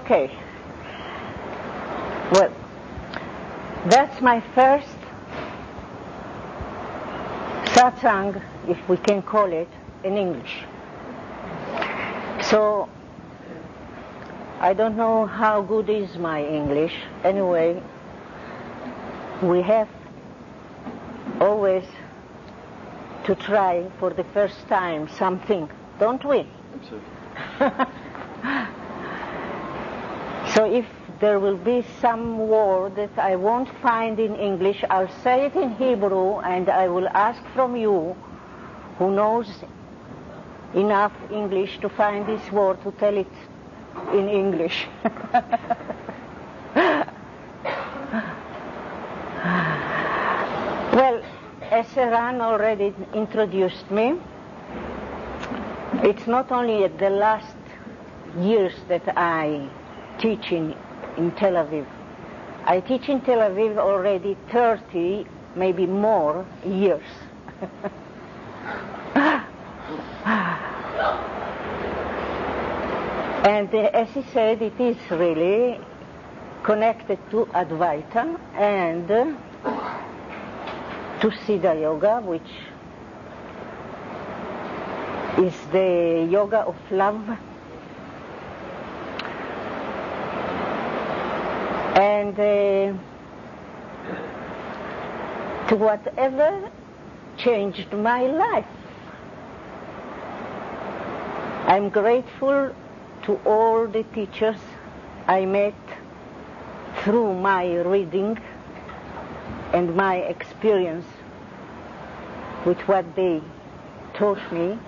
Okay. Well, that's my first satsang, if we can call it, in English. So, I don't know how good is my English. Anyway, we have always to try for the first time something, don't we? Absolutely. So if there will be some word that I won't find in English, I'll say it in Hebrew, and I will ask from you, who knows enough English to find this word, to tell it in English. Well, as Eran already introduced me, it's not only the last years that I teach in Tel Aviv. I teach in Tel Aviv already 30, maybe more, years. And as he said, it is really connected to Advaita and to Siddha Yoga, which is the yoga of love. And to whatever changed my life. I'm grateful to all the teachers I met through my reading and my experience with what they taught me.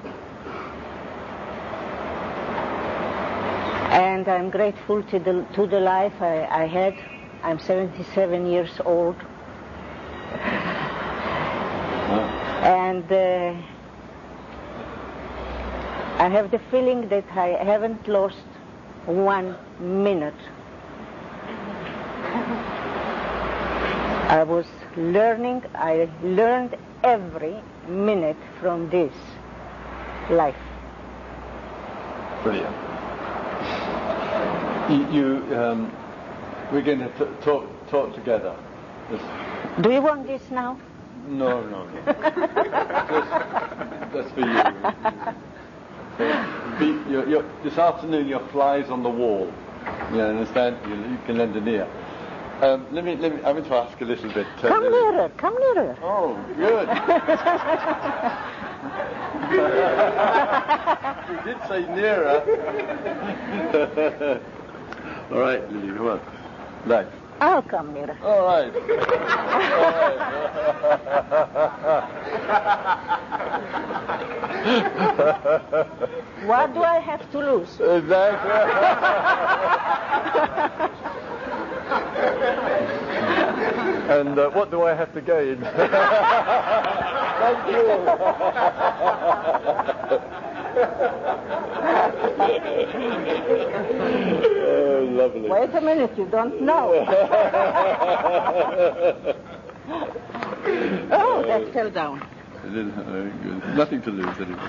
And I'm grateful to the life I had. I'm 77 years old. And I have the feeling that I haven't lost 1 minute. I was learning, I learned every minute from this life. Brilliant. We're going to talk together. Do you want this now? No. That's for you. This afternoon, your fly's on the wall. You understand? You can lend an ear. Let me. I want to ask a little bit. Come nearer. Oh, good. You did say nearer. All right, Lily, come on. Life. I'll come nearer. All right. What do I have to lose? Exactly. And what do I have to gain? Thank you. Oh, lovely. Wait a minute, you don't know. Oh, that fell down. Nothing to lose, anyway.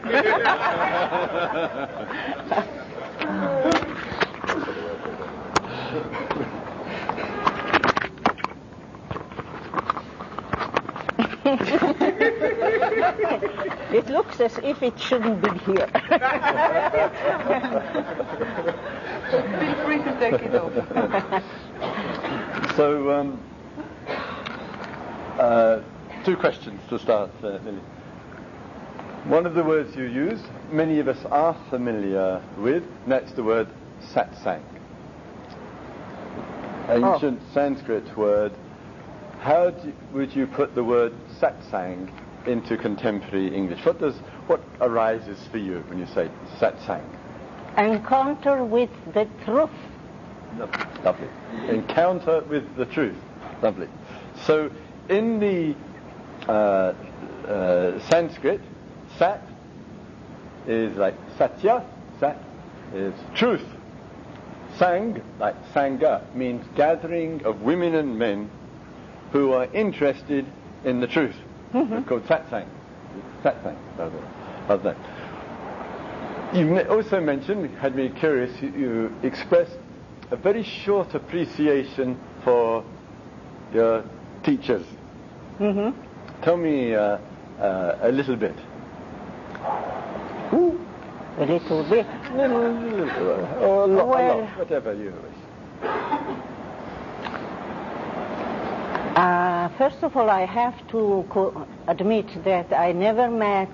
It looks as if it shouldn't be here. Feel free to take it off. So, two questions to start, Lily. One of the words you use, many of us are familiar with, and that's the word satsang. Ancient Sanskrit word. How would you put the word satsang into contemporary English? What arises for you when you say satsang? Encounter with the truth. Lovely. Encounter with the truth. Lovely. So in the Sanskrit, sat is like satya, sat is truth. Sang, like sangha, means gathering of women and men who are interested in the truth. It's called satsang. Satsang. Love that. You also mentioned, had me curious, you expressed a very short appreciation for your teachers. Mm-hmm. Tell me a little bit. A little bit. Or a lot, Well, whatever you wish. First of all, I have to admit that I never met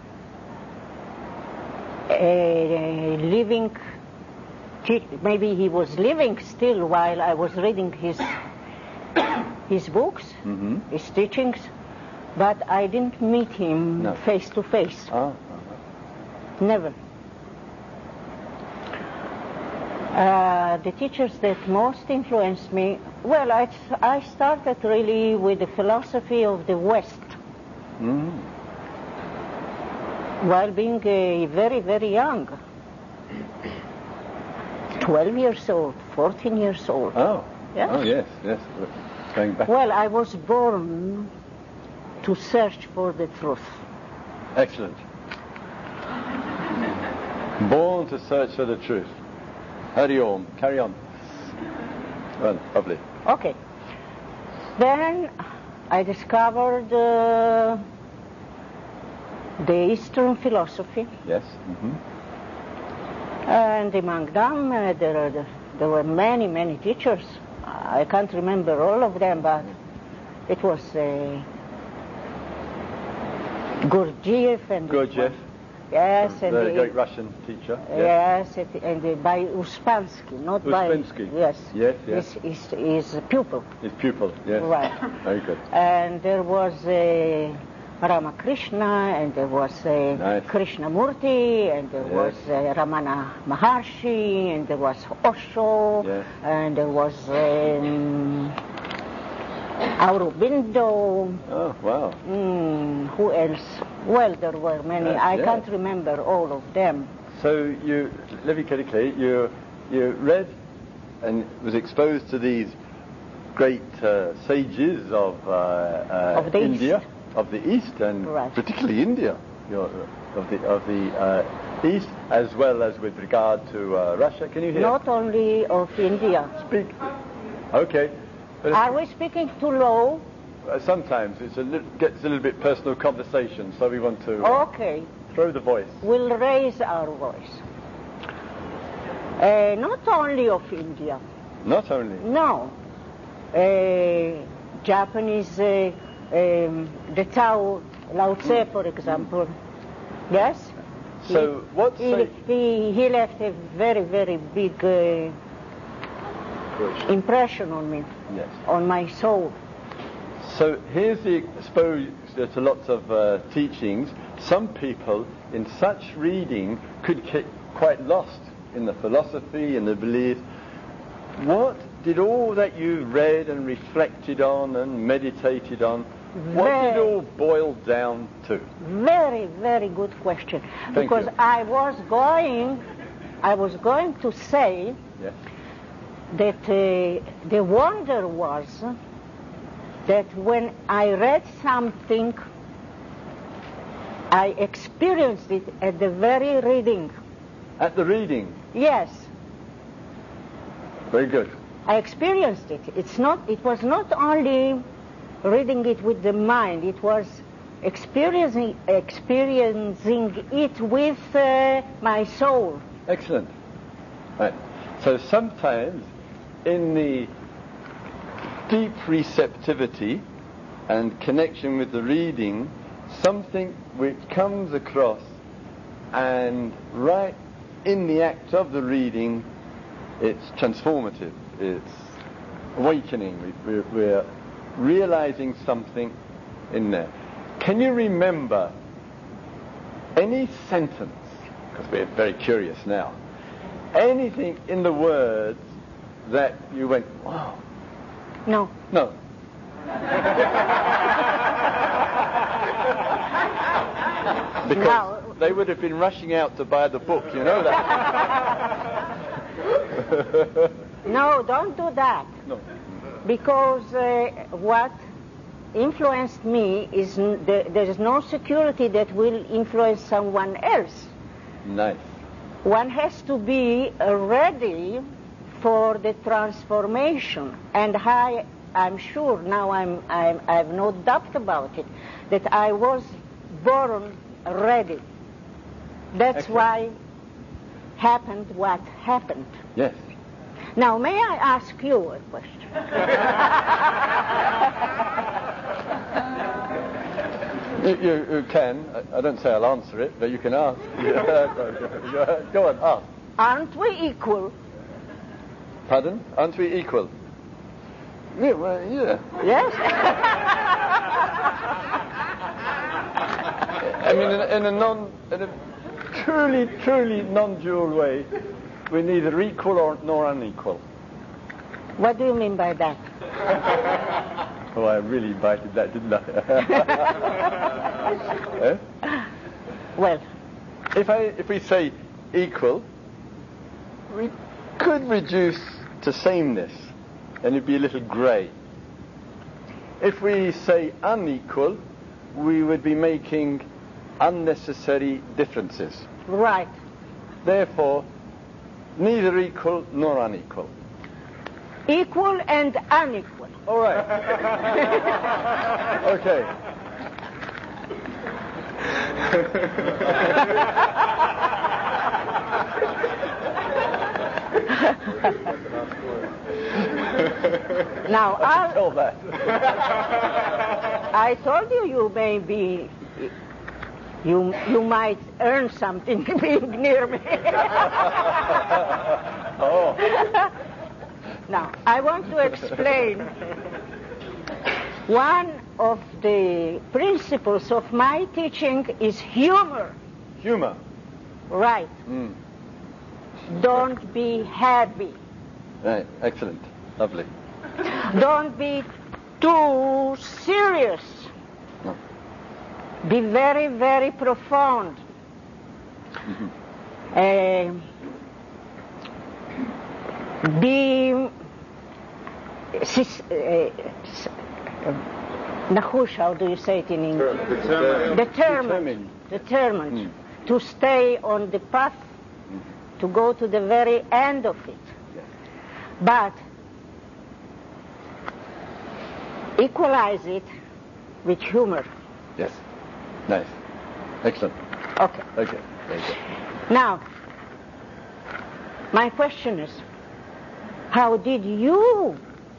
a living maybe he was living still while I was reading his books, Mm-hmm. his teachings, but I didn't meet him No. face to face. Ah, Never. The teachers that most influenced me, well, I started really with the philosophy of the West mm. while being very, very young. 12 years old, 14 years old. Oh. Yes. Oh, yes. Going back. Well, I was born to search for the truth. Excellent. Born to search for the truth. Hurry on. Carry on. Well, lovely. Okay. Then I discovered the Eastern philosophy, Yes. Mm-hmm. and among them there were many, many teachers. I can't remember all of them, but it was Gurdjieff and Gurdjieff. Yes, and The great Russian teacher. yes, and by Uspensky, not Uspensky. by yes. Yes, yes. His pupil. His pupil. Yes. Right. Very good. And there was Ramakrishna, and there was Nice. Krishnamurti, and there was Ramana Maharshi, and there was Osho, Yes. and there was Aurobindo. Oh, wow. Who else? Well, there were many. I Yeah. can't remember all of them. So you, Levi Kadikli, you read and was exposed to these great sages of the India, East. of the East, and Right. particularly India, of the East, as well as with regard to Russia. Can you hear? Not only of India. Speak. Okay. But Are we speaking too low? sometimes gets a little bit personal conversation, so we want to Okay. throw the voice. We'll raise our voice. Not only of India. Not only. No. Japanese, the Tao, Lao Tse, for example. Yes? So what say? He left a very, very big impression on me, Yes. on my soul. So here's the exposure to lots of teachings. Some people in such reading could get quite lost in the philosophy and the beliefs. What did all that you read and reflected on and meditated on, what did it all boil down to? Very, very good question. Thank Because you. I was going to say Yes. that the wonder was that when I read something, I experienced it at the very reading. At the reading. Yes, Very good. I experienced it. It was not only reading it with the mind, it was experiencing it with my soul. Excellent. Right. So sometimes in the deep receptivity and connection with the reading, something which comes across, and right in the act of the reading, it's transformative, it's awakening, we're realizing something in there. Can you remember any sentence, because we're very curious now, anything in the words that you went, wow? No. No. Because Now- they would have been rushing out to buy the book, you know that? No, don't do that. No. Because what influenced me is there is no security that will influence someone else. Nice. One has to be ready for the transformation, and I'm sure now I have no doubt about it that I was born ready. That's Excellent. why happened what happened. Yes. Now, may I ask you a question? You can. I don't say I'll answer it, but you can ask. Go on, ask. Aren't we equal? Pardon? Aren't we equal? Yeah, well, yeah. Yes? I mean, in a truly non-dual way, we're neither equal nor unequal. What do you mean by that? Oh, I really bited that, didn't I? Eh? Well, If we say equal, we could reduce to sameness, and it'd be a little grey. If we say unequal, we would be making unnecessary differences. right. Therefore, neither equal nor unequal. Equal and unequal. All right. Okay. Now, Tell that. I told you maybe you might earn something being near me. Oh. Now, I want to explain one of the principles of my teaching is humor. Humor. Right. Mm. Don't be heavy. Right. Excellent. Lovely. Don't be too serious. No. Be very, very profound. Be nahush, how do you say it in English? Determined to stay on the path, to go to the very end of it. Yes. But equalize it with humor. Yes. Nice. Excellent. Okay. Okay. Very good. Now, my question is, how did you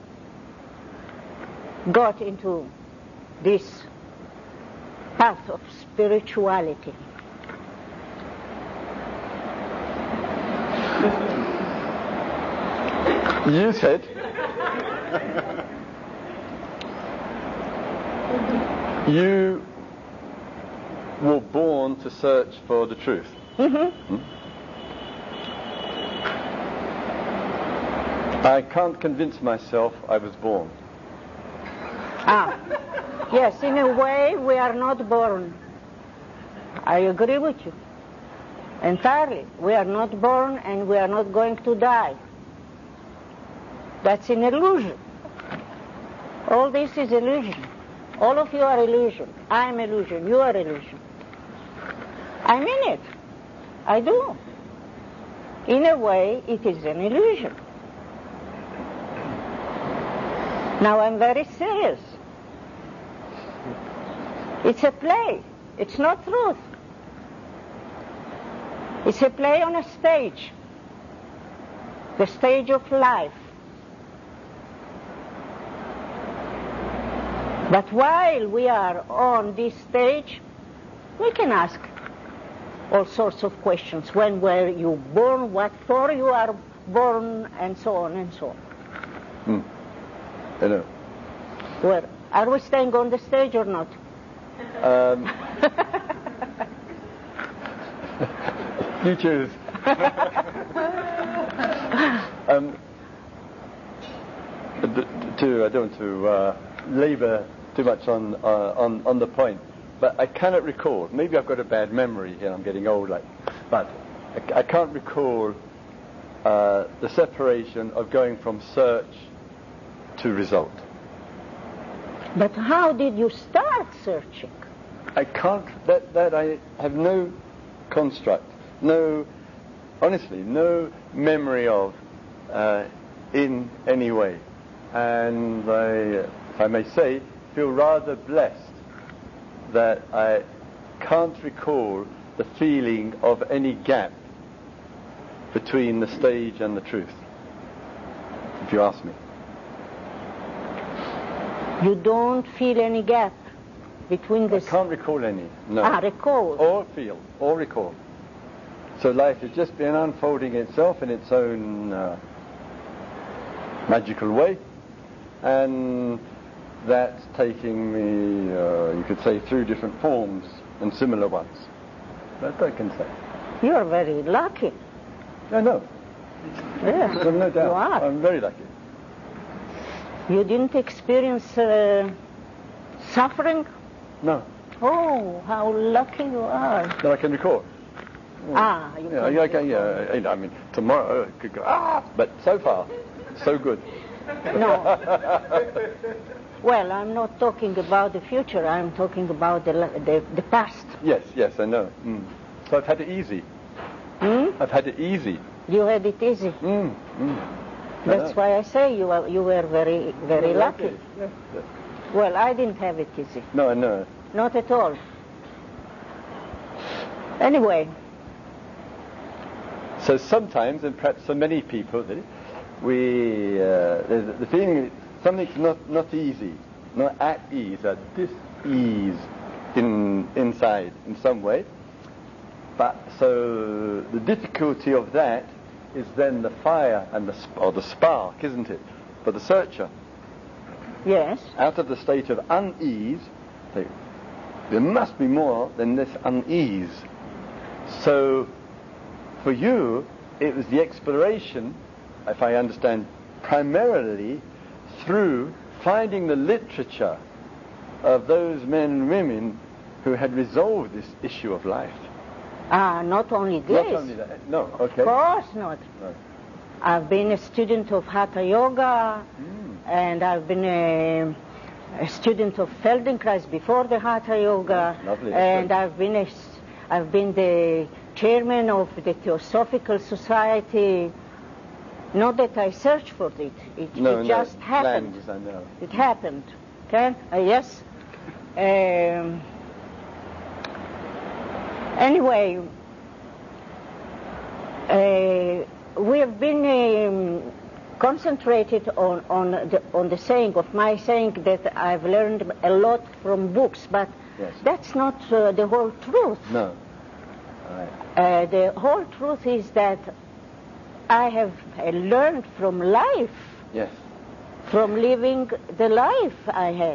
got into this path of spirituality? You said you were born to search for the truth. Mm-hmm. I can't convince myself I was born. Yes, in a way we are not born. I agree with you entirely. We are not born and we are not going to die. That's an illusion. All this is illusion. All of you are illusion. I am illusion. You are illusion. I mean it. I do. In a way, it is an illusion. Now I'm very serious. It's a play. It's not truth. It's a play on a stage. The stage of life. But while we are on this stage, we can ask all sorts of questions. When were you born? What for you are born? And so on and so on. I know. Well, are we staying on the stage or not? You choose. I don't want to labour too much on the point, but I cannot recall. Maybe I've got a bad memory here. I'm getting old, but I can't recall the separation of going from search to result. But how did you start searching? I can't. That I have no construct, honestly, no memory of in any way. And I, if I may say, feel rather blessed that I can't recall the feeling of any gap between the stage and the truth, if you ask me. You don't feel any gap between the... I can't recall any, no. Recall. Or feel, or recall. So life has just been unfolding itself in its own magical way, and that's taking me, you could say, through different forms and similar ones. That I can say. You're very lucky. I know. Yes, There's no doubt. you are. I'm very lucky. You didn't experience suffering? No. Oh, how lucky you are. No, I can recall. You Yeah, I mean, tomorrow I could go, but so far, so good. No. Well, I'm not talking about the future. I'm talking about the past. Yes, I know. So I've had it easy. I've had it easy. You had it easy. That's why I say you were very, very lucky. Yes. Well, I didn't have it easy. No, I know. Not at all. Anyway. So sometimes, and perhaps for many people, there's the feeling that something's not easy, not at ease, at dis-ease inside in some way. But so the difficulty of that is then the fire and the spark, isn't it, for the searcher? Yes. Out of the state of unease, there must be more than this unease. So for you, it was the exploration, if I understand, primarily through finding the literature of those men and women who had resolved this issue of life. Not only this. Not only that. No, okay. Of course not. No. I've been a student of Hatha Yoga, and I've been a student of Feldenkrais before the Hatha Yoga. Lovely. And I've been the chairman of the Theosophical Society. Not that I searched for it. It just happened. Lands, I know. It happened. Okay? Yes. Anyway, we have been concentrated on the saying of my saying that I've learned a lot from books, but yes. That's not the whole truth. No. All right. The whole truth is that I have learned from life. Yes. From living the life I had.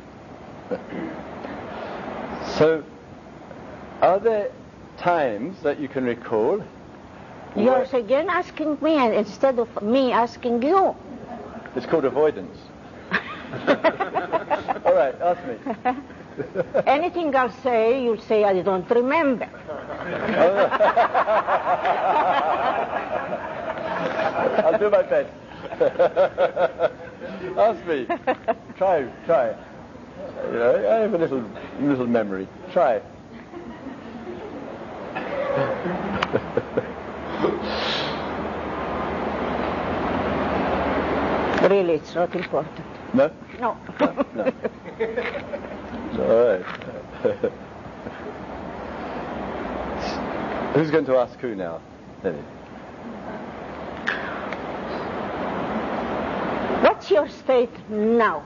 Yeah. So, are there times that you can recall? You're again asking me instead of me asking you. It's called avoidance. All right, ask me. Anything I'll say, you'll say I don't remember. I'll do my best. Ask me. Try. You know, I have a little memory. Try. Really, it's not important. No? No. No. All right. Who's going to ask who now? Lily. What's your state now?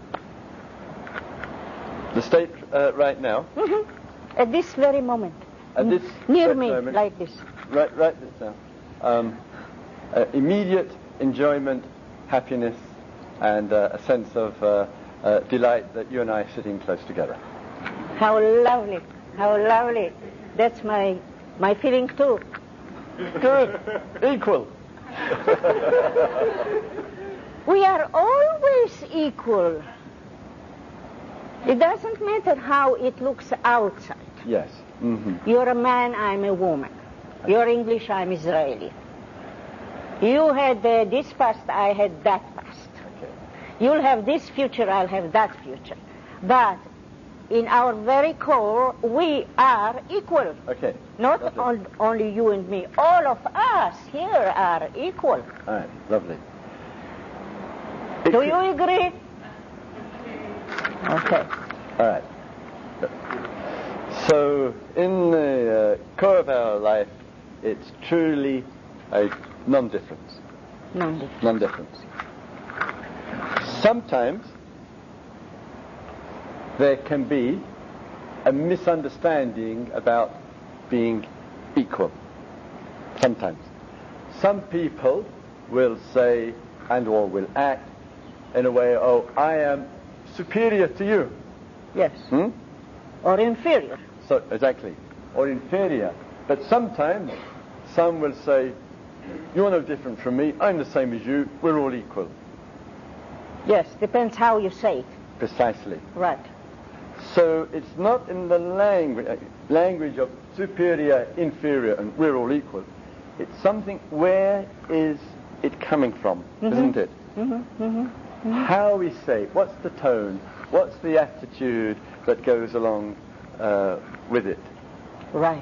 The state right now? Mm-hmm. At this very moment. At this near me, moment, like this. Right this now. Immediate enjoyment, happiness, and a sense of delight that you and I are sitting close together. How lovely. How lovely. That's my feeling too. Good. Equal. We are always equal. It doesn't matter how it looks outside. Yes. Mm-hmm. You're a man, I'm a woman. You're English, I'm Israeli. You had this past, I had that past. Okay. You'll have this future, I'll have that future. But in our very core, we are equal. Okay. Not Lovely. only you and me. All of us here are equal. All right. Lovely. Do you agree? Okay. All right. So, in the core of our life, it's truly a non-difference. Non-difference. Non-difference. Sometimes there can be a misunderstanding about being equal. Sometimes. Some people will say and or will act in a way, oh, I am superior to you. Yes. Or inferior. So, exactly. Or inferior. But sometimes some will say, you're no different from me, I'm the same as you, we're all equal. Yes, depends how you say it. Precisely. Right. So it's not in the language of superior, inferior, and we're all equal. It's something, where is it coming from, isn't it? How we say it, what's the tone, what's the attitude that goes along with it. Right.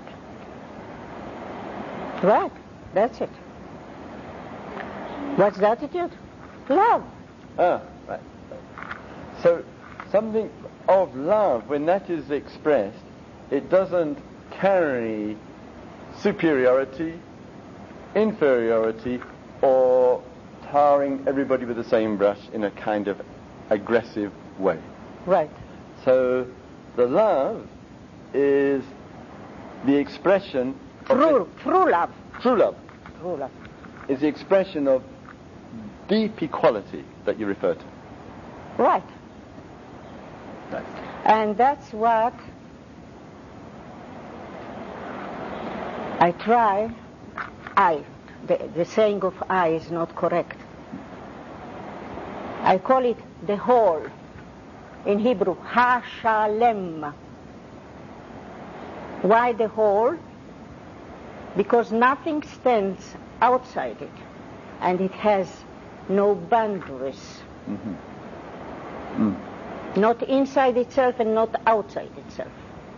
Right. That's it. What's the attitude? Love. Ah, right. So something of love, when that is expressed, it doesn't carry superiority, inferiority, or tarring everybody with the same brush in a kind of aggressive way. Right. So the love is the expression of True love. true love True love. is the expression of deep equality that you refer to. Right. Right. And that's what I try. The saying of I is not correct. I call it the whole. In Hebrew, ha-shalem. Why the whole? Because nothing stands outside it, and it has no boundaries. Not inside itself and not outside itself.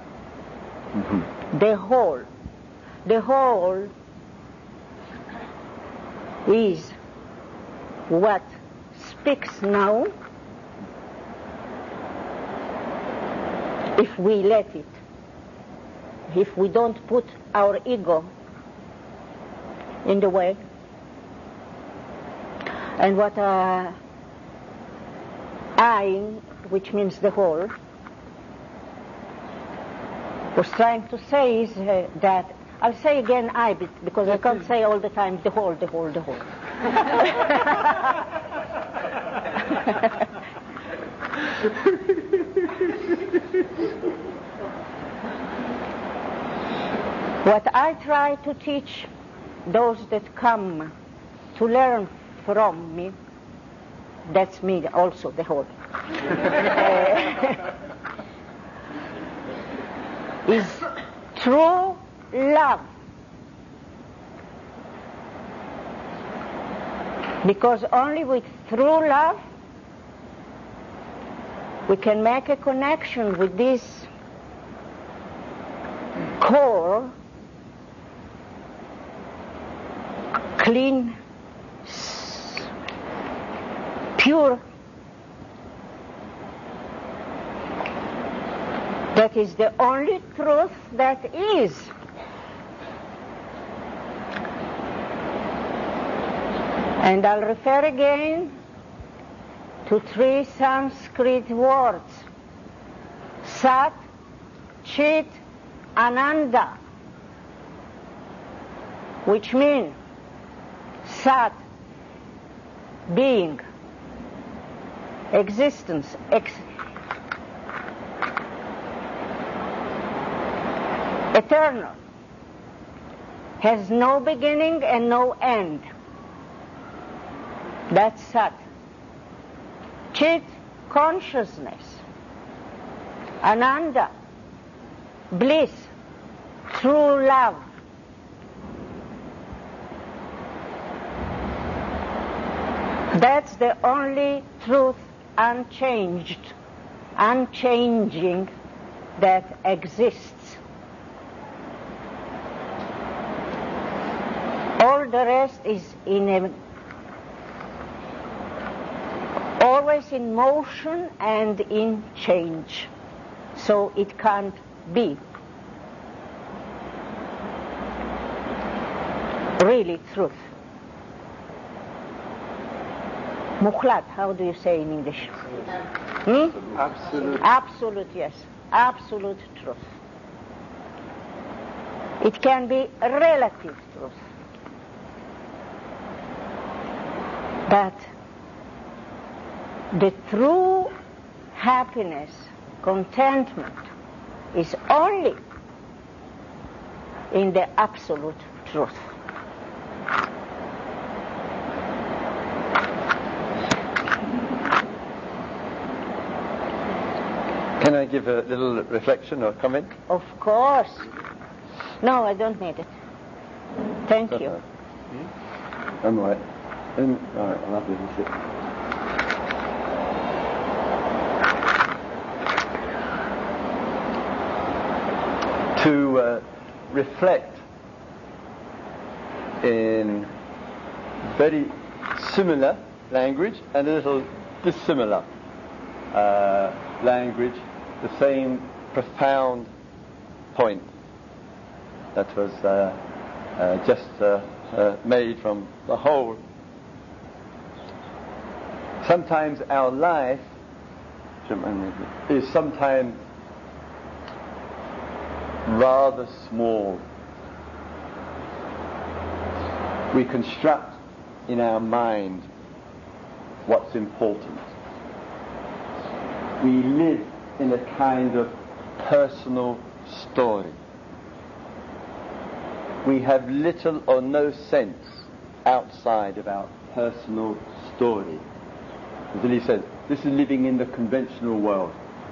The whole. The whole is what speaks now, if we let it, if we don't put our ego in the way. And what I, which means the whole, was trying to say is that, I'll say again I, because I can't say all the time the whole, the whole, the whole. What I try to teach those that come to learn from me, that's me also, the whole, is true love. Because only with true love we can make a connection with this core, clean, pure, that is the only truth that is. And I'll refer again to 3 Sanskrit words: Sat, Chit, Ananda, which mean Sat, being, existence, eternal, has no beginning and no end. That's Sat. Chit, consciousness. Ananda, bliss, true love. That's the only truth unchanged, unchanging, that exists. All the rest is always in motion and in change. So it can't be really truth. Mukhlat, how do you say in English? Absolute. Absolute, yes. Absolute truth. It can be relative truth. But the true happiness, contentment, is only in the absolute truth. Can I give a little reflection or comment? Of course. No, I don't need it. Thank you. I'm all right. All right, I'll have to sit. To reflect in very similar language and a little dissimilar language, the same profound point that was just made from the whole. Sometimes our life is sometimes rather small. We construct in our mind what's important. We live in a kind of personal story. We have little or no sense outside of our personal story. As Lily says, this is living in the conventional world.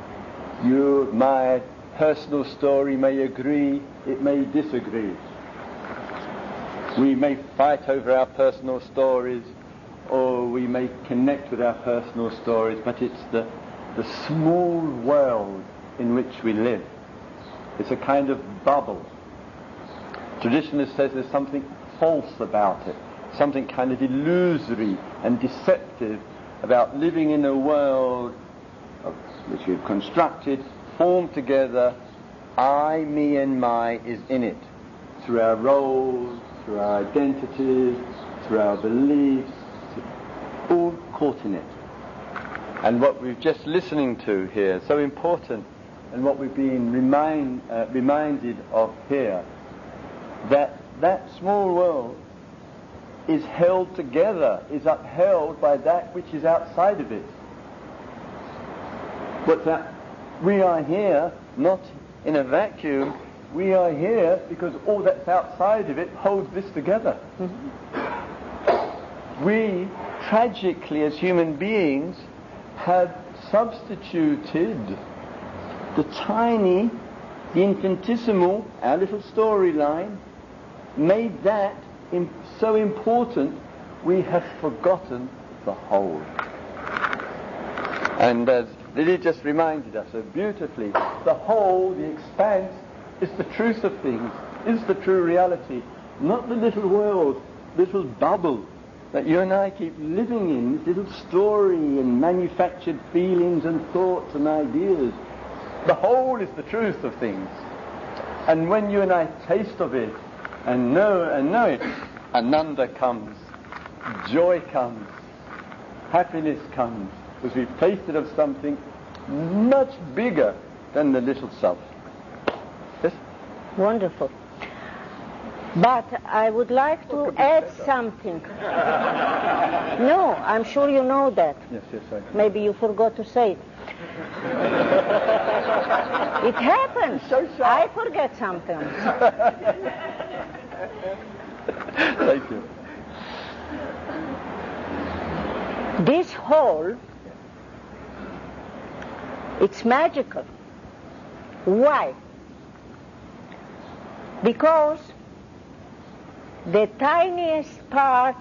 My personal story may agree, it may disagree. We may fight over our personal stories, or we may connect with our personal stories, but it's the small world in which we live. It's a kind of bubble. Traditionalist says there's something false about it, something kind of illusory and deceptive about living in a world which we've constructed, formed together. I, me and my is in it, through our roles, through our identities, through our beliefs, all caught in it. And what we've just listening to here, so important, and what we've been reminded of here, that small world is held together, is upheld by that which is outside of it. But that we are here not in a vacuum, we are here because all that's outside of it holds this together. We, tragically as human beings, have substituted the infinitesimal, our little storyline, made that so important, we have forgotten the whole. And as Lily just reminded us so beautifully, the whole, the expanse, is the truth of things, is the true reality, not the little world, little bubble that you and I keep living in, this little story and manufactured feelings and thoughts and ideas. The whole is the truth of things. And when you and I taste of it and know it, Ananda comes, joy comes, happiness comes, because we've tasted of something much bigger than the little self. Yes? Wonderful. But I would like to add something. No, I'm sure you know that. Yes, I can. Maybe you forgot to say it. It happens. So sharp. I forget sometimes. Thank you. This whole, it's magical. Why? Because the tiniest part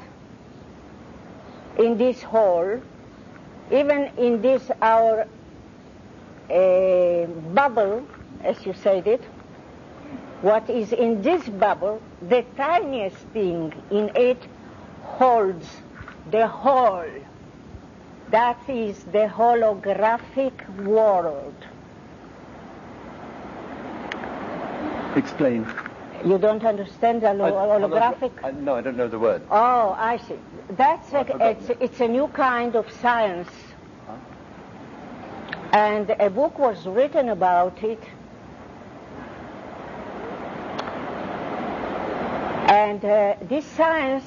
in this whole, even in this our bubble, as you said it, what is in this bubble, the tiniest thing in it holds the whole. That is the holographic world. Explain. You don't understand the holographic? No, I don't know the word. Oh, I see. It's a new kind of science. Huh? And a book was written about it. And this science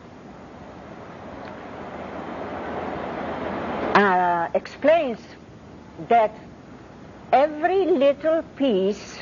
explains that every little piece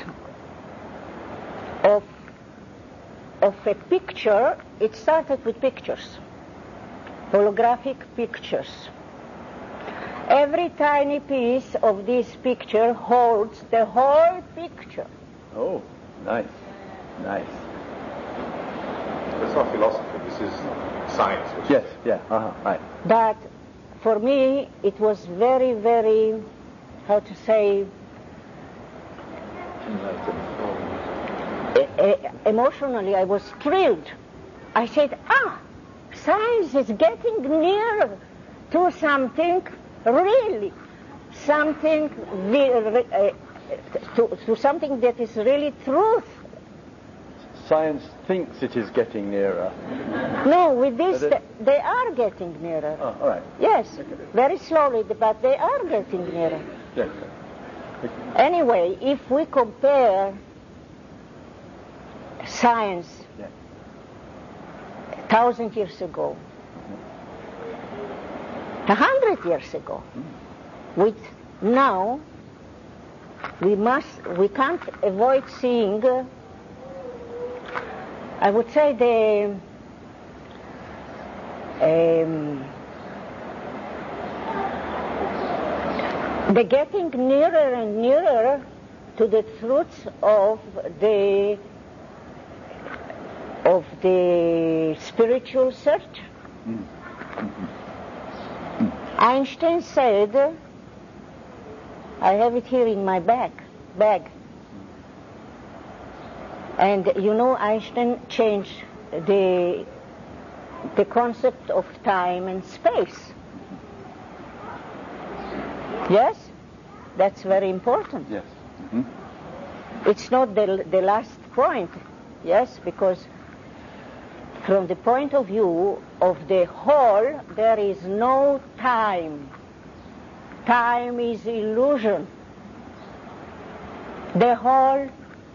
of a picture, it started with pictures, holographic pictures. Every tiny piece of this picture holds the whole picture. Oh, nice, nice. That's not philosophy, this is science. Yes, yeah, right. But for me, it was very, very, how to say, emotionally, I was thrilled. I said, science is getting nearer to something really, something to something that is really truth. Science thinks it is getting nearer. No, with this, they are getting nearer. Oh, all right. Yes, very slowly, but they are getting nearer. Yes. Anyway, if we compare science 1,000 years ago, 100 years ago, with now, we can't avoid seeing, I would say, the getting nearer and nearer to the truths of the spiritual search. Einstein said, I have it here in my bag. And you know, Einstein changed the concept of time and space. Yes? That's very important. Yes. It's not the last point, yes, because from the point of view of the whole, there is no time. Time is illusion. The whole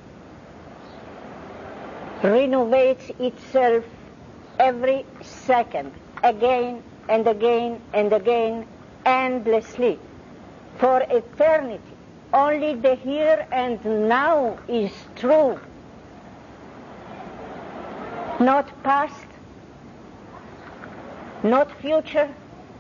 renovates itself every second, again and again and again, endlessly, for eternity. Only the here and now is true. Not past, not future,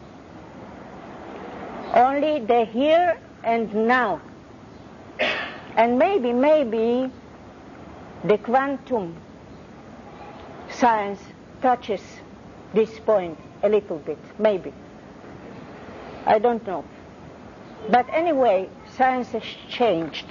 only the here and now. And maybe the quantum science touches this point a little bit, maybe. I don't know. But anyway, science has changed.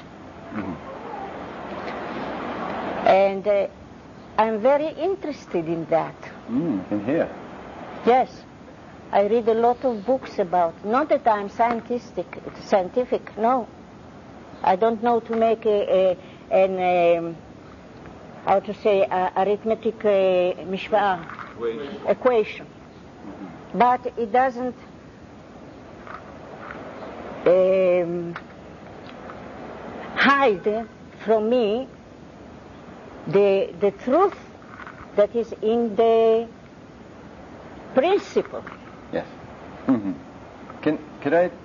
And I'm very interested in that. In here? Yes. I read a lot of books about, not that I'm scientific, no. I don't know to make arithmetic equation. But it doesn't hide from me the truth that is in the principle. Yes. Could I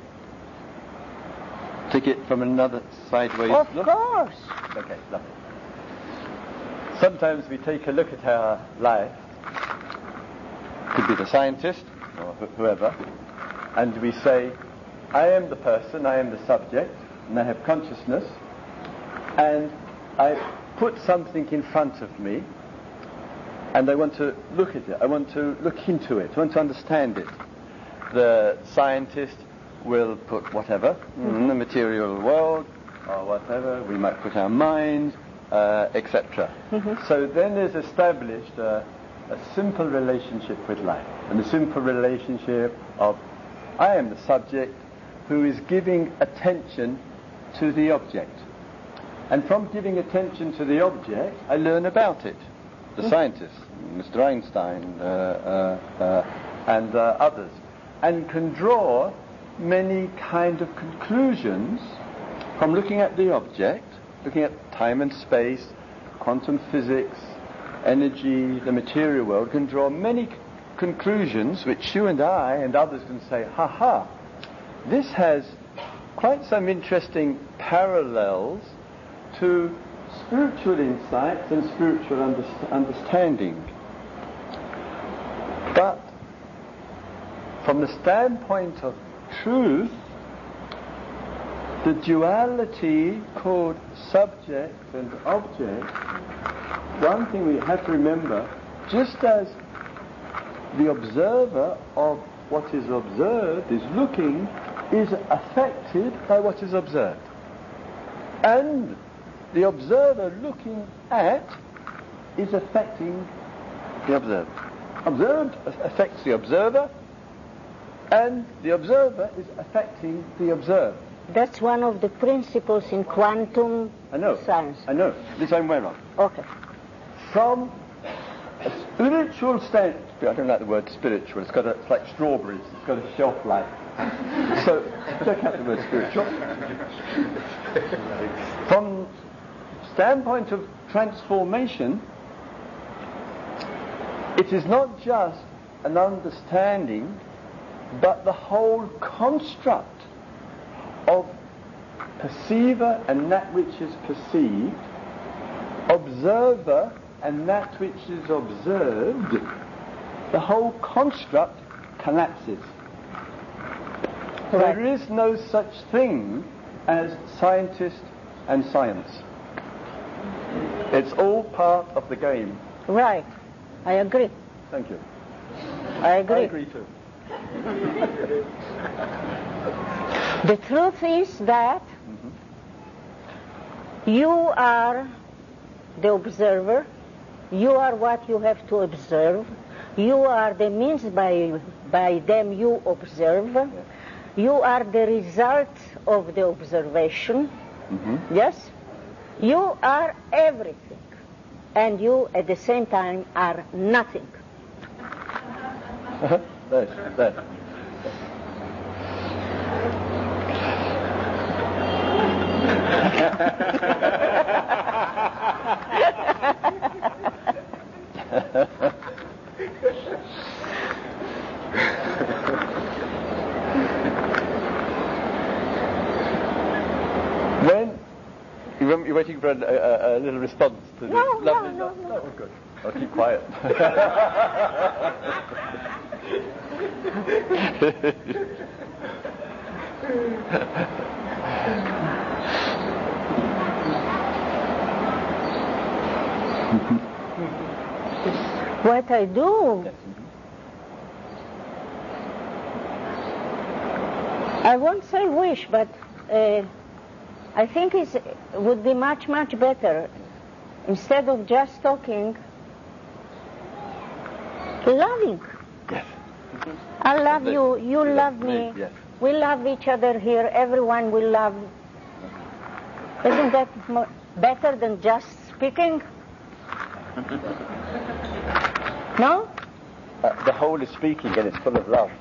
take it from another sideways Of look? course. Okay, lovely. Sometimes we take a look at our life, could be the scientist or whoever, and we say, I am the person, I am the subject, and I have consciousness, and I put something in front of me, and I want to look at it, I want to look into it, I want to understand it. The scientist will put whatever in the material world, or whatever. We might put our minds, etc. So then there's established a simple relationship with life, and a simple relationship of I am the subject who is giving attention to the object. And from giving attention to the object, I learn about it. The scientists, Mr. Einstein, and others, and can draw many kind of conclusions from looking at the object, looking at time and space, quantum physics, energy, the material world, can draw many conclusions which you and I and others can say, ha, this has quite some interesting parallels to spiritual insights and spiritual understanding. But from the standpoint of truth, the duality called subject and object, one thing we have to remember, just as the observer of what is observed is looking, is affected by what is observed. And the observer looking at is affecting the observed. Observed affects the observer, and the observer is affecting the observed. That's one of the principles in quantum science. I know. This I'm aware of. Okay. From a spiritual state, I don't like the word spiritual. It's like strawberries. It's got a shelf life. So check out the word spiritual. From standpoint of transformation, it is not just an understanding, but the whole construct of perceiver and that which is perceived, observer and that which is observed, the whole construct collapses. Right. There is no such thing as scientist and science. It's all part of the game. Right. I agree. Thank you. I agree. I agree too. The truth is that you are the observer, you are what you have to observe, you are the means by them you observe, you are the result of the observation, yes? You are everything, and you at the same time are nothing. There. When you're waiting for a little response to this lovely... No. Oh, good. I'll keep quiet. What I do, I won't say wish, but I think it would be much, much better, instead of just talking, loving. Yes. I love you, you love me, yes. we love each other here, everyone will love. Isn't that better than just speaking? No? The whole is speaking and it's full of love.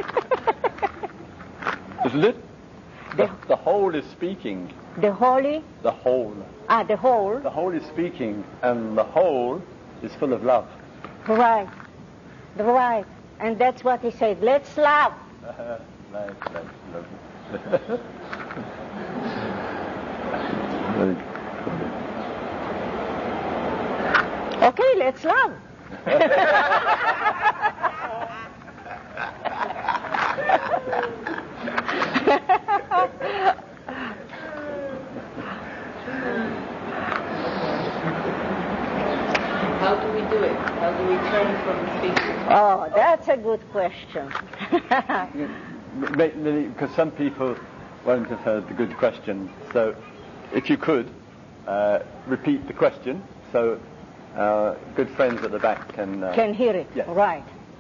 Isn't it? The whole is speaking. The holy? The whole. The whole. The whole is speaking and the whole is full of love. Right. Right. And that's what he said. Let's love. Nice. Okay, let's love. How do we do it? How do we turn from speaking? Oh, that's a good question. Because some people won't have heard the good question. So if you could, repeat the question so our good friends at the back can hear it. Yes. Right.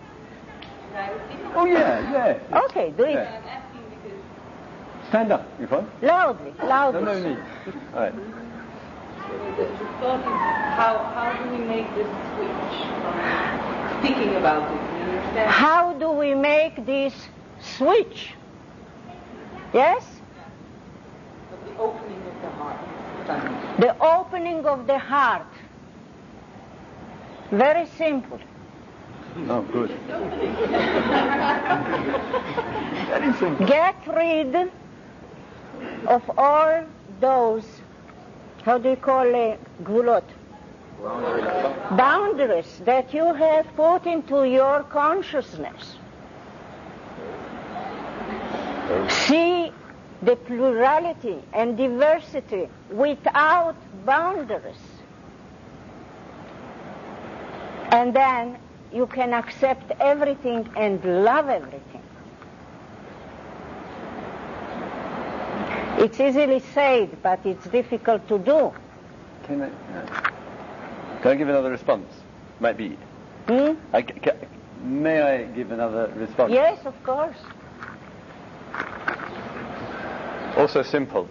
Oh, yeah. Okay, do it. Yeah. Stand up, Yvonne. Loudly. No need. All right. The thought is, how do we make this switch from thinking about it? You understand? How do we make this switch? Yes? Of the opening of the heart. The opening of the heart. Very simple. Oh, good. Very simple. Get rid of all those, how do you call it, gvulot? Boundaries that you have put into your consciousness. See the plurality and diversity without boundaries. And then you can accept everything and love everything. It's easily said, but it's difficult to do. Can I give another response? Might be. May I give another response? Yes, of course. Also simple.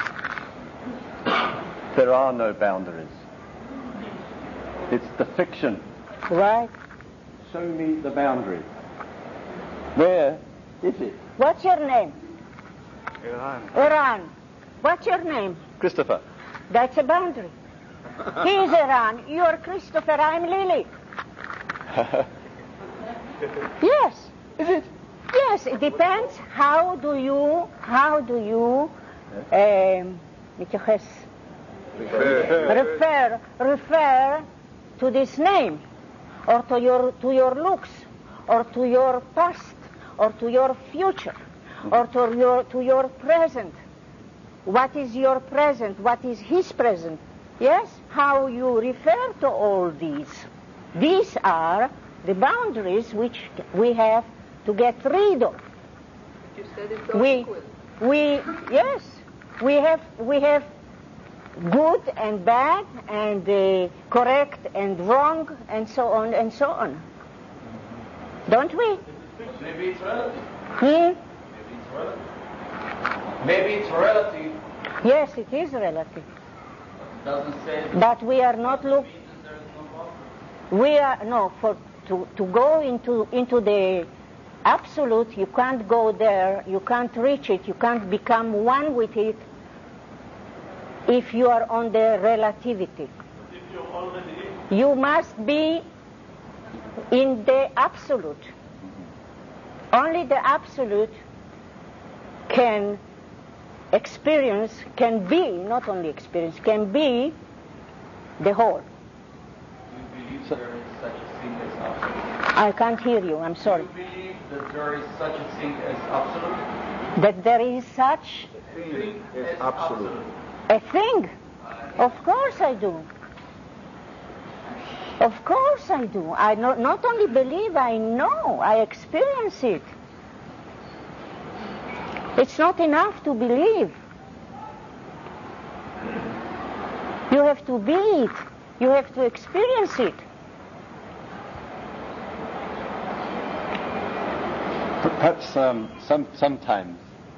There are no boundaries. It's the fiction. Right. Show me the boundary. Where is it? What's your name? Iran. What's your name? Christopher. That's a boundary. He's Iran. You're Christopher. I'm Lily. Yes. Is it? Yes, it depends. How do you מתייחס, refer to this name, or to your looks, or to your past, or to your future, or to your present. What is your present? What is his present? Yes? How you refer to all these. These are the boundaries which we have to get rid of. You said it's all equal. Yes, we have good and bad and correct and wrong and so on and so on. Don't we? Maybe it's relative. Maybe it's relative. Maybe it's relative. Yes, it is relative. Doesn't say. But we are not looking. We are no to go into the absolute. You can't go there. You can't reach it. You can't become one with it if you are on the relativity. If you're already You must be in the absolute. Only the absolute can experience, can be, not only experience, can be the whole. Do you believe there is such a thing as absolute? I can't hear you, I'm sorry. Do you believe that there is such a thing as absolute? That there is such Thing is as absolute. a thing? Of course I do. Of course I do. I not only believe, I know, I experience it. It's not enough to believe. You have to be it. You have to experience it. Perhaps sometimes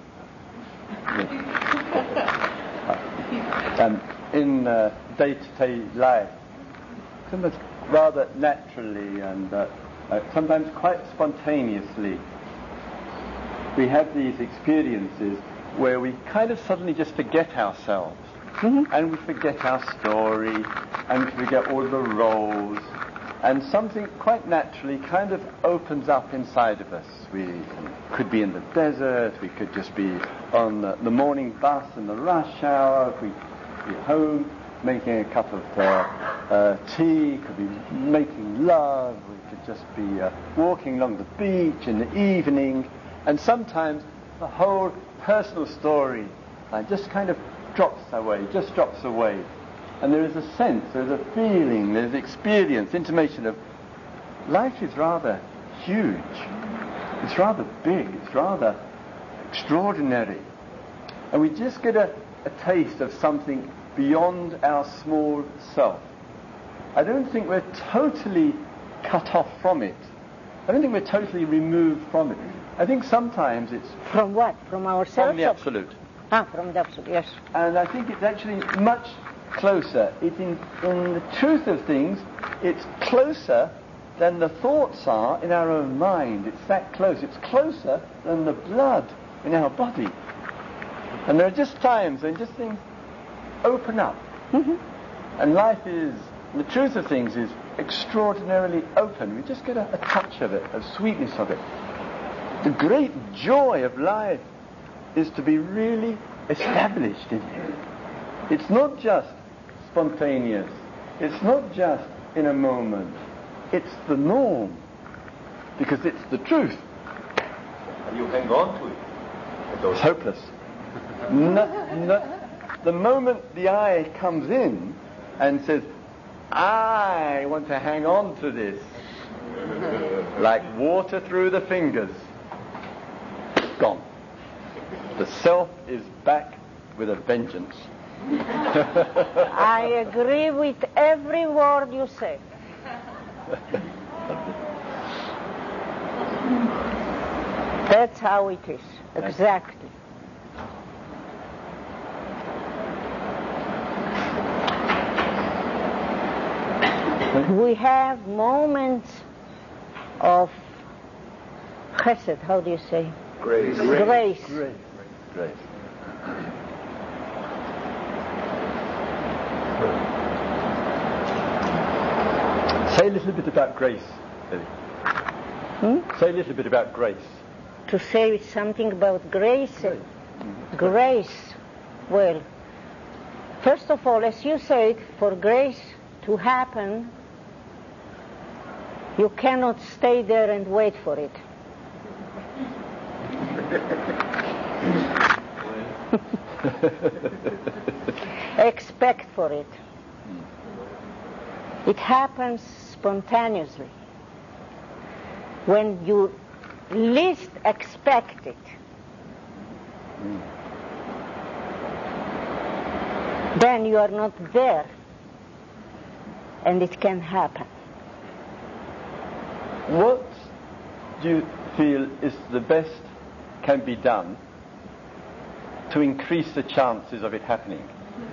in day-to-day life, sometimes rather naturally and sometimes quite spontaneously, we have these experiences where we kind of suddenly just forget ourselves. And we forget our story, and we forget all the roles, and something quite naturally kind of opens up inside of us. We could be in the desert, we could just be on the morning bus in the rush hour, we could be home making a cup of tea, could be making love, we could just be walking along the beach in the evening, and sometimes the whole personal story just kind of drops away. And there is a sense, there's a feeling, there's experience, intimation of life is rather huge. It's rather big, it's rather extraordinary. And we just get a a taste of something beyond our small self. I don't think we're totally cut off from it. I don't think we're totally removed from it. I think sometimes it's... From what? From ourselves? From the absolute. From the absolute, yes. And I think it's actually much closer. In the truth of things, it's closer than the thoughts are in our own mind. It's that close. It's closer than the blood in our body. And there are just times when just things open up. Mm-hmm. And life is, the truth of things is extraordinarily open. We just get a touch of it, a sweetness of it. The great joy of life is to be really established in it. It's not just spontaneous. It's not just in a moment. It's the norm. Because it's the truth. And you hang on to it. It's hopeless. The moment the I comes in and says, I want to hang on to this, like water through the fingers, gone. The self is back with a vengeance. I agree with every word you say. That's how it is, exactly. We have moments of chesed, how do you say? Grace. Grace. Grace. Say a little bit about grace, Eddie. Say a little bit about grace. To say something about grace. Grace. Well, first of all, as you said, for grace to happen, you cannot stay there and wait for it. Expect for it. It happens spontaneously. When you least expect it, then you are not there, and it can happen. What do you feel is the best can be done to increase the chances of it happening?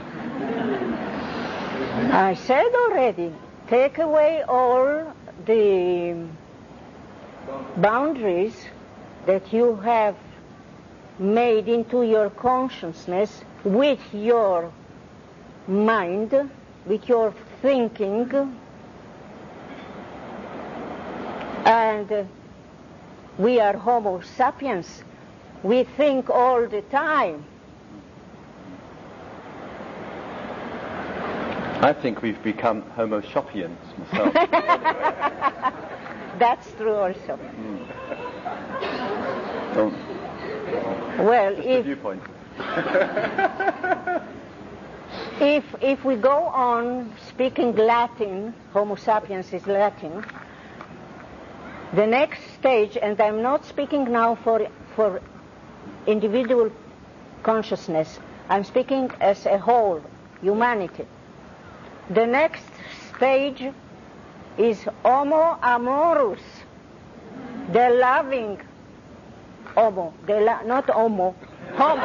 I said already, take away all the boundaries that you have made into your consciousness with your mind, with your thinking, and we are Homo sapiens. We think all the time. I think we've become Homo sapiens myself. That's true also. Well, just a viewpoint. If we go on speaking Latin, Homo sapiens is Latin, the next stage, and I'm not speaking now for individual consciousness, I'm speaking as a whole, humanity. The next stage is Homo amorous, the loving Homo, not Homo, Homo.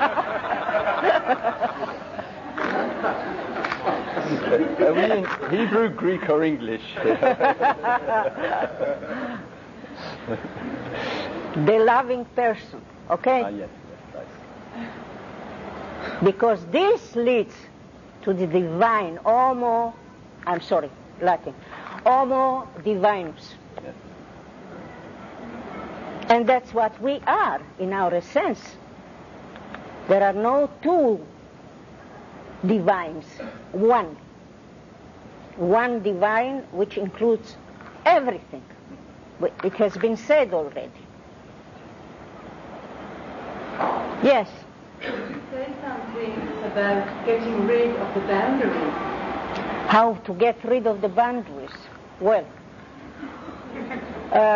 Are we in Hebrew, Greek, or English? The loving person, okay? Yes, right. Because this leads to the divine, Latin, Homo divinus. Yes. And that's what we are in our essence. There are no two divines, one. One divine which includes everything. It has been said already. Yes? You say something about getting rid of the boundaries. How to get rid of the boundaries? Well,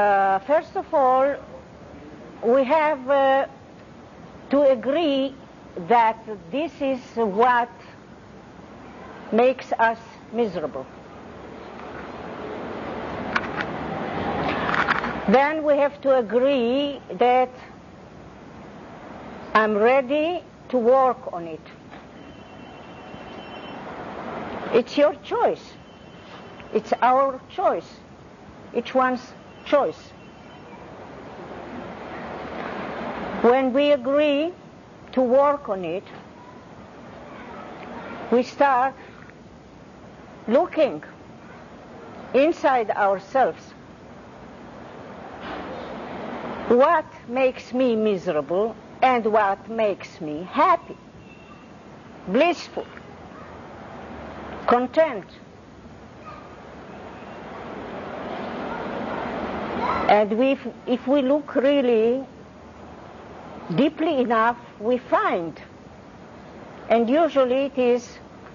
first of all, we have to agree that this is what makes us miserable. Then we have to agree that I'm ready to work on it. It's your choice. It's our choice. Each one's choice. When we agree to work on it, we start looking inside ourselves. What makes me miserable and what makes me happy, blissful, content. And if we look really deeply enough, we find, and usually it is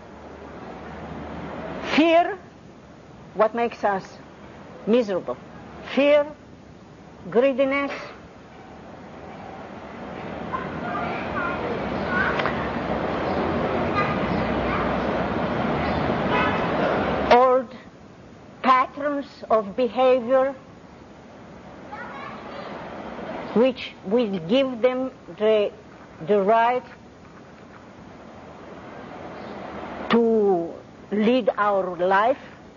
fear what makes us miserable. Fear, greediness, old patterns of behavior which will give them the right to lead our life.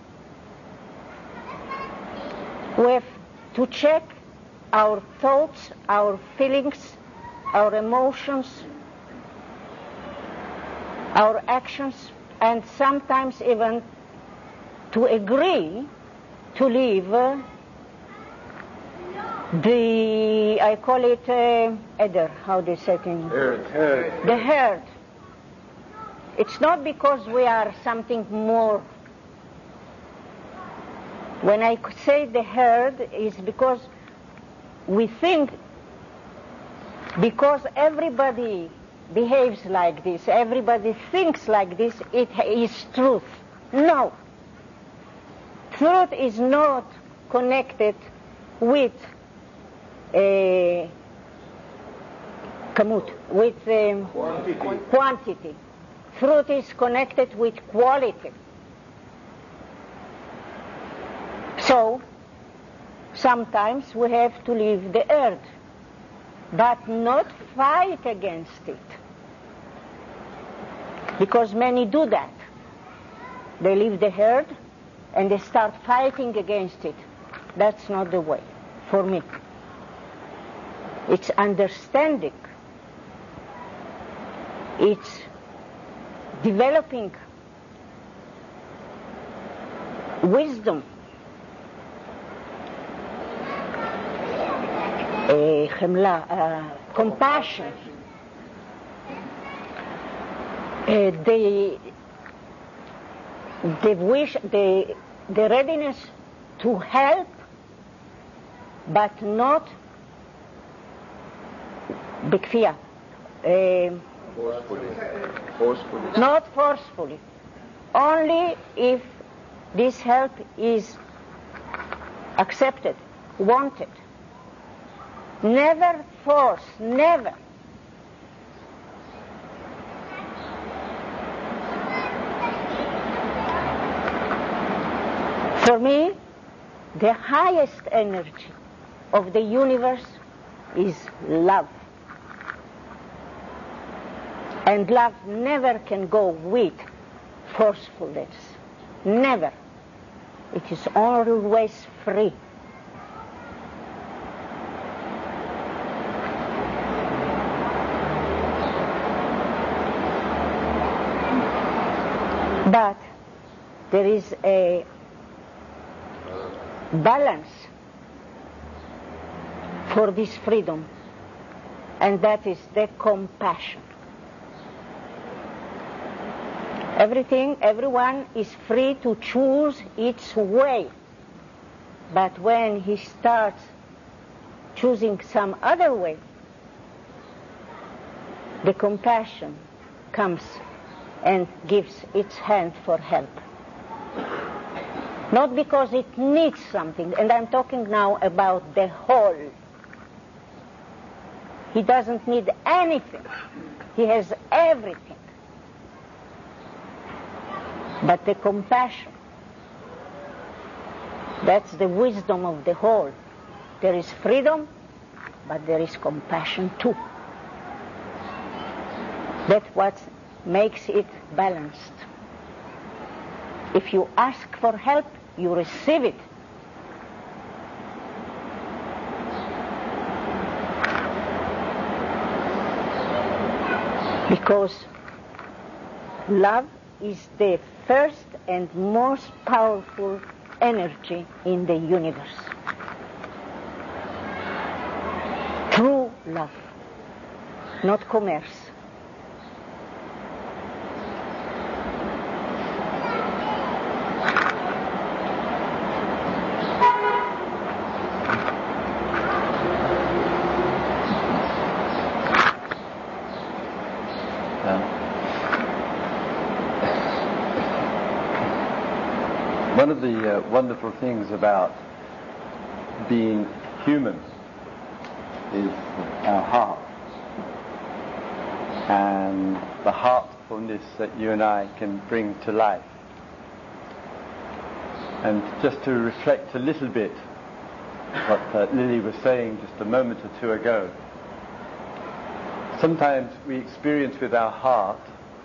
We have to check our thoughts, our feelings, our emotions, our actions, and sometimes even to agree to leave I call it Eder, how do you say it in Herd. the herd. It's not because we are something more. When I say the herd, is because we think, because everybody behaves like this, everybody thinks like this, it is truth. No. Truth is not connected with quantity. Truth is connected with quality. So, sometimes we have to leave the earth, but not fight against it. Because many do that. They leave the herd and they start fighting against it. That's not the way, for me. It's understanding. It's developing wisdom, compassion, the wish, the readiness to help, but not בכפייה. Not forcefully. Only if this help is accepted, wanted. Never force, never. For me, the highest energy of the universe is love. And love never can go with forcefulness. Never. It is always free. But there is a balance for this freedom, and that is the compassion. Everyone is free to choose its way. But when he starts choosing some other way, the compassion comes and gives its hand for help. Not because it needs something, and I'm talking now about the whole. He doesn't need anything. He has everything. But the compassion, that's the wisdom of the whole. There is freedom, but there is compassion too. That's what makes it balanced. If you ask for help, you receive it. Because love is the first and most powerful energy in the universe. True love, not commerce. One of the wonderful things about being human is our heart and the heartfulness that you and I can bring to life. And just to reflect a little bit what Lily was saying just a moment or two ago, sometimes we experience with our heart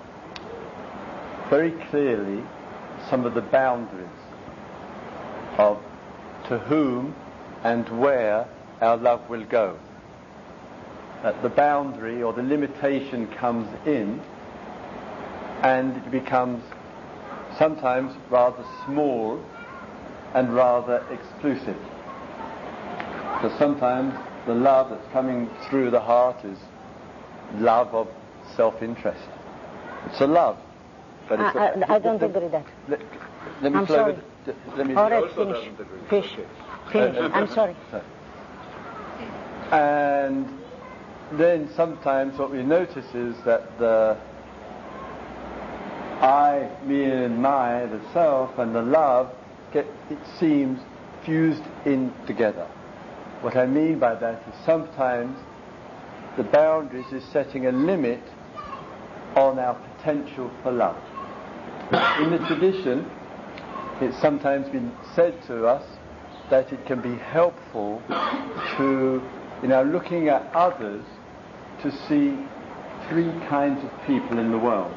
very clearly some of the boundaries of to whom and where our love will go. That the boundary or the limitation comes in and it becomes sometimes rather small and rather exclusive. Because sometimes the love that's coming through the heart is love of self-interest. It's a love. But I don't agree with that. Let me I'm flow sorry. with- let me All right, finish. Finish. I'm sorry. And then sometimes what we notice is that the I, me and my, the self and the love get, it seems, fused in together. What I mean by that is sometimes the boundaries is setting a limit on our potential for love. In the tradition, it's sometimes been said to us that it can be helpful to, looking at others, to see three kinds of people in the world.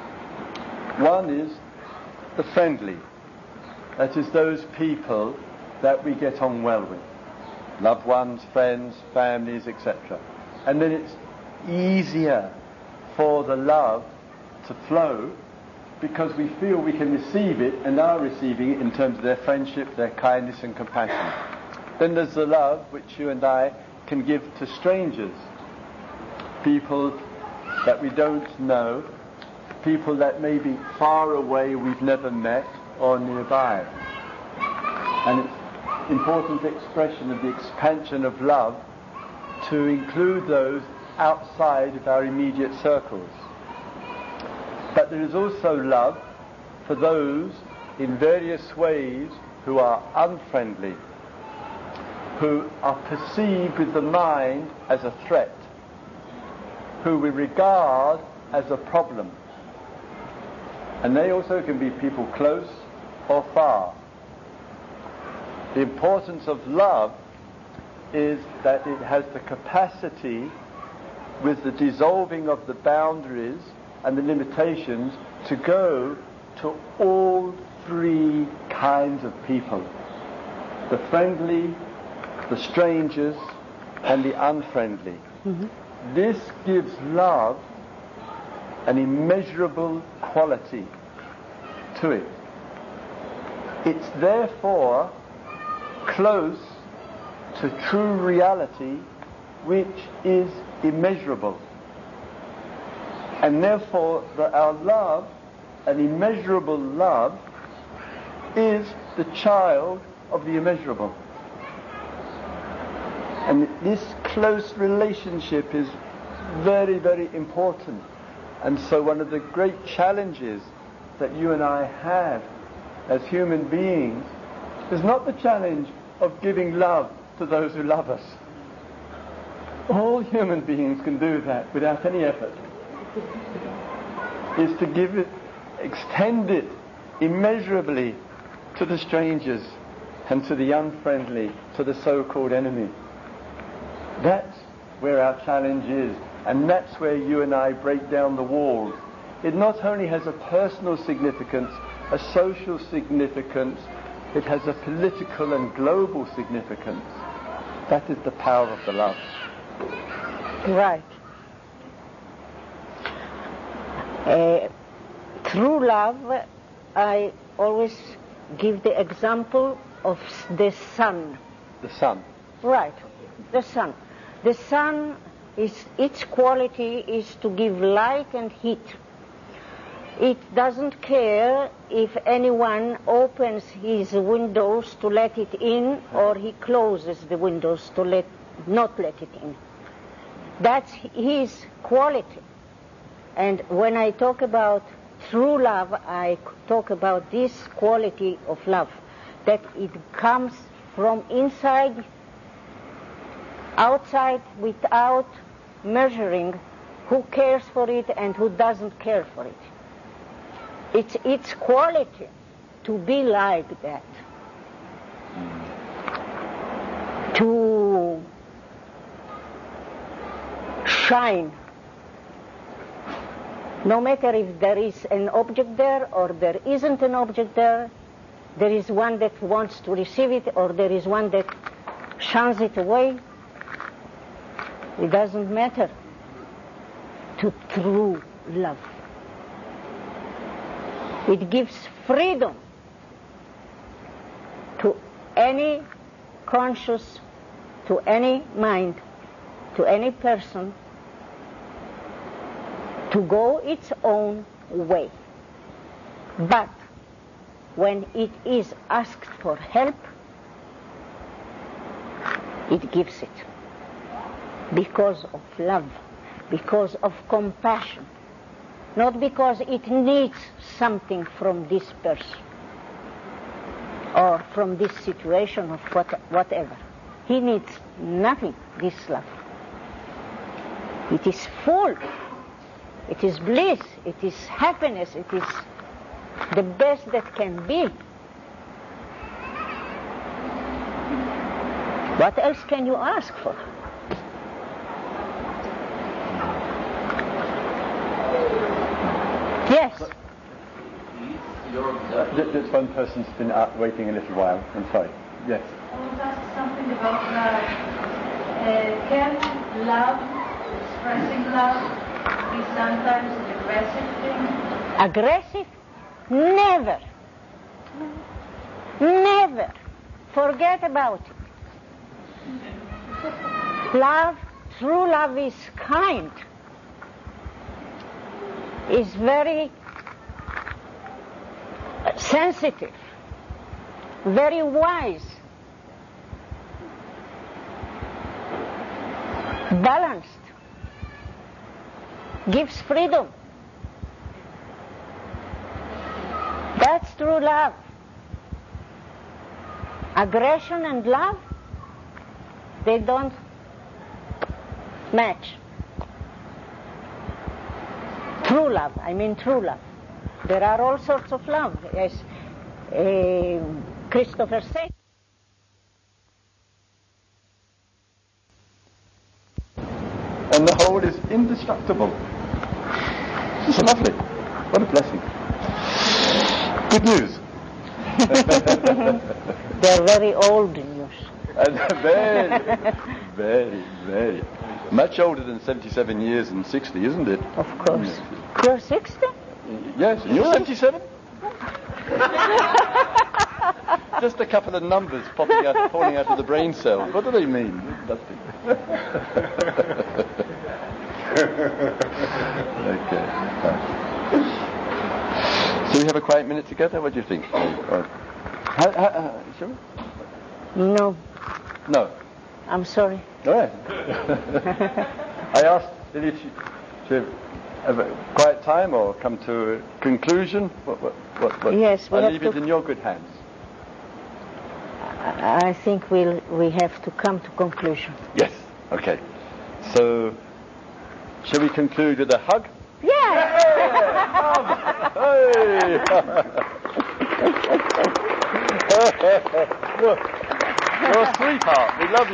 One is the friendly. That is those people that we get on well with. Loved ones, friends, families, etc. And then it's easier for the love to flow because we feel we can receive it and are receiving it in terms of their friendship, their kindness and compassion. Then there's the love which you and I can give to strangers, people that we don't know, people that may be far away, we've never met, or nearby. And it's important expression of the expansion of love to include those outside of our immediate circles. But there is also love for those in various ways who are unfriendly, who are perceived with the mind as a threat, who we regard as a problem. And they also can be people close or far. The importance of love is that it has the capacity, with the dissolving of the boundaries and the limitations, to go to all three kinds of people. The friendly, the strangers, and the unfriendly. Mm-hmm. This gives love an immeasurable quality to it. It's therefore close to true reality, which is immeasurable. And therefore our love, an immeasurable love, is the child of the immeasurable. And this close relationship is very, very important. And so one of the great challenges that you and I have as human beings is not the challenge of giving love to those who love us. all human beings can do that without any effort, is to give it, extend it immeasurably to the strangers and to the unfriendly, to the so-called enemy. That's where our challenge is, and that's where you and I break down the walls. It not only has a personal significance, a social significance, it has a political and global significance. That is the power of the love. Right. Through love, I always give the example of the sun. The sun. Right, the sun. The sun, its quality is to give light and heat. It doesn't care if anyone opens his windows to let it in or he closes the windows to not let it in. That's his quality. And when I talk about true love, I talk about this quality of love, that it comes from inside, outside, without measuring who cares for it and who doesn't care for it. It's its quality to be like that, to shine. No matter if there is an object there or there isn't an object there, there is one that wants to receive it or there is one that shuns it away. It doesn't matter to true love. It gives freedom to any conscious, to any mind, to any person to go its own way. But when it is asked for help, it gives it. Because of love, because of compassion. Not because it needs something from this person or from this situation or whatever. He needs nothing, this love. It is full. It is bliss. It is happiness. It is the best that can be. What else can you ask for? Yes. Just one person's been waiting a little while. I'm sorry. Yes. I want to ask something about love. Can love, expressing love, be sometimes an aggressive thing? Aggressive? Never. Never. Forget about it. Love, true love is kind. Is very sensitive, very wise, balanced, gives freedom. That's true love. Aggression and love, they don't match. True love, I mean true love. There are all sorts of love, as Christopher said. And the whole is indestructible. This is lovely. What a blessing. Good news. They're very old news. Very. Much older than 77 years and 60, isn't it? Of course. You're 60? Yes, and you're 77? Just a couple of numbers falling out of the brain cells. What do they mean? Nothing. Okay. So we have a quiet minute together? What do you think? Shall we? No. No. I'm sorry. All right. I asked Lily to have a quiet time or come to a conclusion. What? Yes, we I have leave to. it in your good hands. I think we have to come to conclusion. Yes. Okay. So, shall we conclude with a hug? Yes. Hey! You're a sweetheart. We love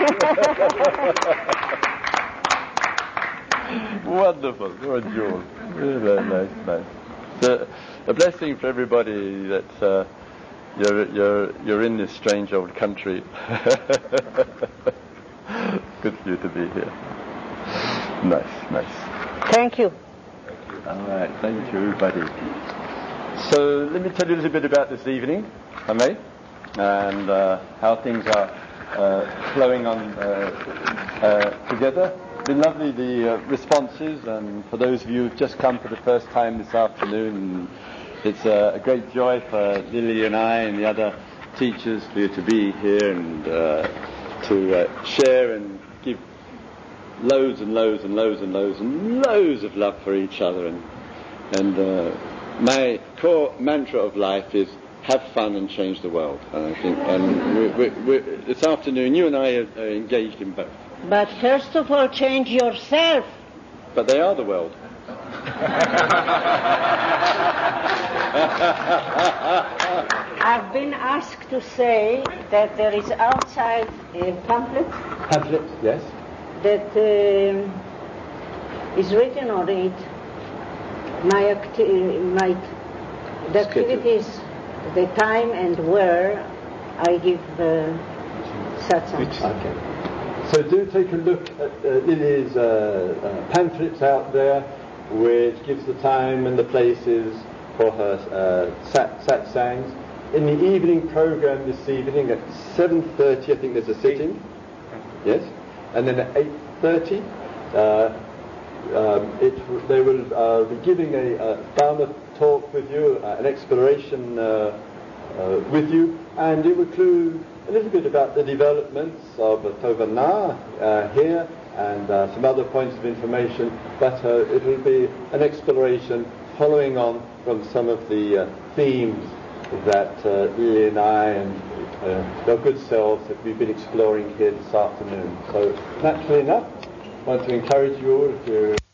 you. Wonderful. You're a jewel. Really nice. So, a blessing for everybody that you're in this strange old country. Good for you to be here. Nice. Thank you. All right, thank you, everybody. So let me tell you a little bit about this evening, if I may, and how things are flowing on together. It's been lovely, the responses, and for those of you who've just come for the first time this afternoon, it's a great joy for Lily and I and the other teachers for you to be here and to share and give loads and loads of love for each other, and my core mantra of life is have fun and change the world. And I think, and we this afternoon you and I are engaged in both. But first of all, change yourself. But they are the world. I've been asked to say that there is outside a pamphlet. Pamphlet, yes. That is written on it the activities, the time and where I give satsang. Okay. So do take a look at Lily's pamphlets out there, which gives the time and the places for her satsangs. In the evening program this evening at 7:30, I think there's a sitting. Yes. And then at 8:30, they will be giving a Dharma talk with you, an exploration with you, and it will include a little bit about the developments of Tovana here and some other points of information, but it will be an exploration following on from some of the themes that Lily and I and their good selves that we've been exploring here this afternoon. So naturally enough, I want to encourage you all, if you're